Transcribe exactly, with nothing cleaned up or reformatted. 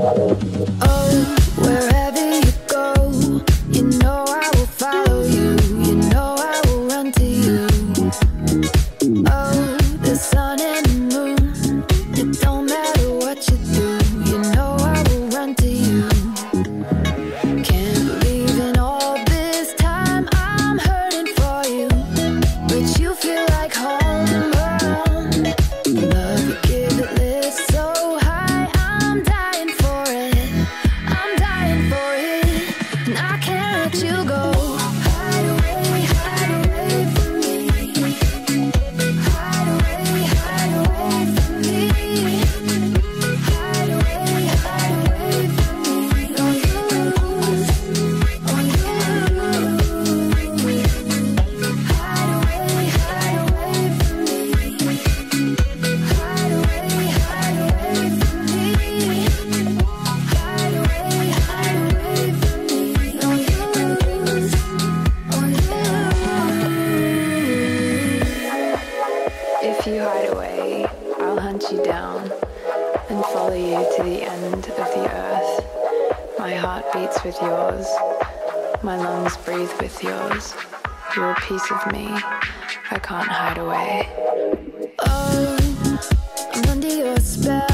Oh, wherever you go, you know I will follow you. You know I will run to you. Oh, the sun and the moon, it don't matter what you do. You know I will run to you. Can't believe in all this time I'm hurting for you, but you feel like home around. Love you give it lift so high, I'm dying for it. I'm dying for it, and I can't let you go. Hide away, hide away from me. Hide away, hide away from me. Hide away, hide away from me. Don't you lose, don't you lose. Hide away, hide away from me. Hide away, hide away from me. Hide away, hide away from me. Don't you lose, don't you lose. If you hide away, I'll hunt you down and follow you to the end of the earth. My heart beats with yours, my lungs breathe with yours. You're a piece of me, I can't hide away. Oh, I'm under your spell.